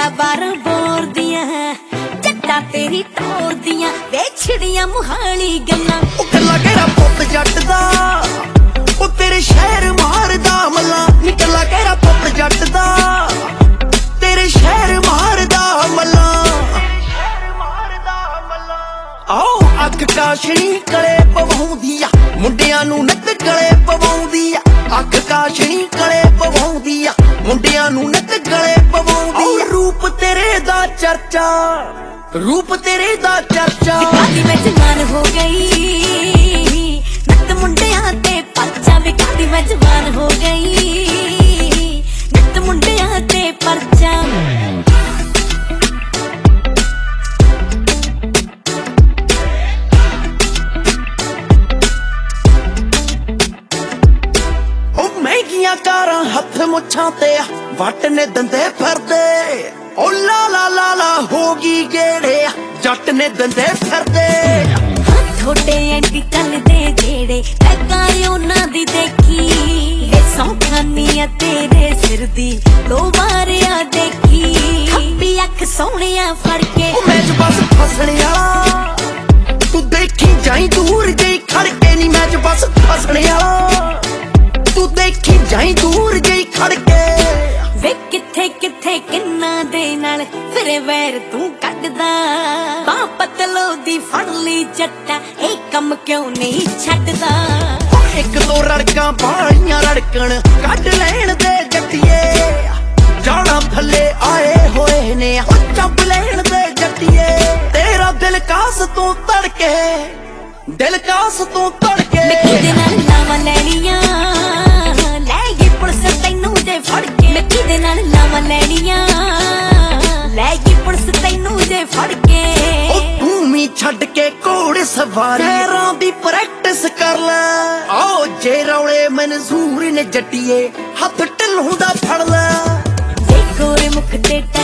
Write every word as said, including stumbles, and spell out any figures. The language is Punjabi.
ਲੈ ਬਾਰਾਂ ਬੋਰ ਦੀਆਂ ਜੱਟਾਂ ਤੇਰੀ ਟੋਰ ਦੀਆਂ ਵੇਛੜੀਆਂ ਮੁਹਾਲੀ ਗੱਲਾਂ। ਉਹ ਕੱਲਾ ਕਿਹੜਾ ਪੁੱਤ ਜੱਟ ਦਾ ਉਹ ਤੇਰੇ ਸ਼ਹਿਰ ਮਾਰਦਾ ਮੱਲਾ ਨੀ ਕੱਲਾ ਕਿਹੜਾ ਪੁੱਤ ਜੱਟ ਦਾ ਤੇਰੇ ਸ਼ਹਿਰ ਮਾਰਦਾ ਮੱਲਾ। ਆਓ ਅੱਖ ਕਾਸ਼ਣੀ ਕਲੇ ਪਵਾਉਂਦੀ ਆ ਮੁੰਡਿਆਂ ਨੂੰ ਨੱਕ ਗਲੇ ਪਵਾਉਂਦੀ ਆ। ਅੱਖ ਕਾਸ਼ਣੀ ਕਲੇ ਪਵਾਉਂਦੀ ਆ ਮੁੰਡਿਆਂ ਨੂੰ ਨੱਕ ਗਲੇ ਪਵਾਉਂਦੀ ਆ। ਰੂਪ ਤੇਰੇ ਦਾ ਚਰਚਾ ਰੂਪ ਤੇਰੇ ਦਾ ਚਰਚਾ ਵਿਕਾਦੀ ਮੈਂ ਜਵਾਨ ਹੋ ਗਈ ਨੱਤ ਮੁੰਡਿਆਂ ਤੇ ਪਰਚਾ। ਵਿਕਾਦੀ ਮੈਂ ਜਵਾਨ ਹੋ ਗਈ ਨੱਤ ਮੁੰਡਿਆਂ ਤੇ ਪਰਚਾ। ਮਹਿੰਗੀਆਂ ਕਾਰਾਂ ਹੱਥ ਮੁੱਛਾਂ ਤੇ ਵੱਟ ਨੇ ਦੰਦੇ ਫਿਰਦੇ। ਓ ਲਾ ਲਾ ਲਾ ਲਾ ਹੋ ਗਈ ਗੇੜੇ ਜੱਟ ਨੇ ਦੰਦੇ ਫਿਰਦੇ। ਥੋੜੇ ਐਂਟੀ ਚੱਲਦੇ ਜਿਹੜੇ ਟੈਗਾਂ ਉਹਨਾਂ ਦੀ ਦੇਖੀ ਇਹ ਸੌਖਾਨੀਆਂ ਤੇਰੇ ਸਿਰ ਦੀ ਦੋ ਵਾਰਿਆ ਦੇਖੀ। ਖੱਬੀ ਅੱਖ ਸੋਹਣਿਆ ਫੜ ਕੇ ਮੈਂ ਚ ਬਸ ਫਸਣ ਵਾਲਾ ਤੂੰ ਦੇਖੀ ਜਾਈ ਦੂਰ ਜਈ ਖੜ ਕੇ ਨੀ ਮੈਂ ਚ ਬਸ ਫਸਣ ਵਾਲਾ ਤੂੰ ਦੇਖੀ ਜਾਈ ਦੂਰ ਜਈ ਖੜ ਕੇ। ਵੇ ਕਿੱਥੇ ਕਿੱਥੇ ਕਿੰਨਾ ਦੇ ਨਾਲ ਫਿਰੇ ਵੈਰ ਤੂੰ ਕੱਢਦਾ ਬਾਹ ਪਤਲੋ ਦੀ ਫੜ ਲਈ ਜੱਟਾ ਇਹ ਕੰਮ ਕਿਉਂ ਨਹੀਂ ਛੱਡਦਾ। ਇੱਕ ਦੋ ਰੜਕਾਂ ਬਾਲੀਆਂ ਰੜਕਣ ਕੱਢ ਲੈਣ ਦੇ ਜੱਟੀਏ ਜਾਣਾ ਥੱਲੇ ਆਏ ਹੋਏ ਨੇ ਚੱਬ ਲੈਣ ਦੇ ਜੱਟੀਏ। ਤੇਰਾ ਦਿਲ ਕਾਸ ਤੋਂ ਤੜਕੇ ਦਿਲ ਕਾਸ ਤੋਂ ਤੜਕੇ ਮਿੱਕੀ ਦੇ ਨਾਲ ਲਾਵਾਂ ਲੈਣੀਆਂ ਲੈ ਗਈ ਪੁਲਿਸ ਤੈਨੂੰ ਜੇ ਫੜ ਕੇ। ਮਿੱਕੀ ਦੇ ਨਾਲ ਲਾਵਾਂ ਲੈਣੀਆਂ ਲੈ ਗਈ ਪੁਲਿਸ ਤੈਨੂੰ ਜੇ ਫੜ ਕੇ। ਉਹ ਤੂੰ ਵੀ ਛੱਡ ਕੇ ਘੋੜ ਸਵਾਰੀ ਪੈਰਾਂ ਦੀ ਪ੍ਰੈਕਟਿਸ ਕਰ ਲੈ। ਆਓ ਜੇ ਰੌਲੇ ਮਨਜ਼ੂਰ ਨੇ ਜੱਟੀਏ ਹੱਥ ਢਿੱਲੋਂ ਦਾ ਫੜ ਲੈ। ਵੇ ਗੋਰੇ ਮੁਖ ਤੇ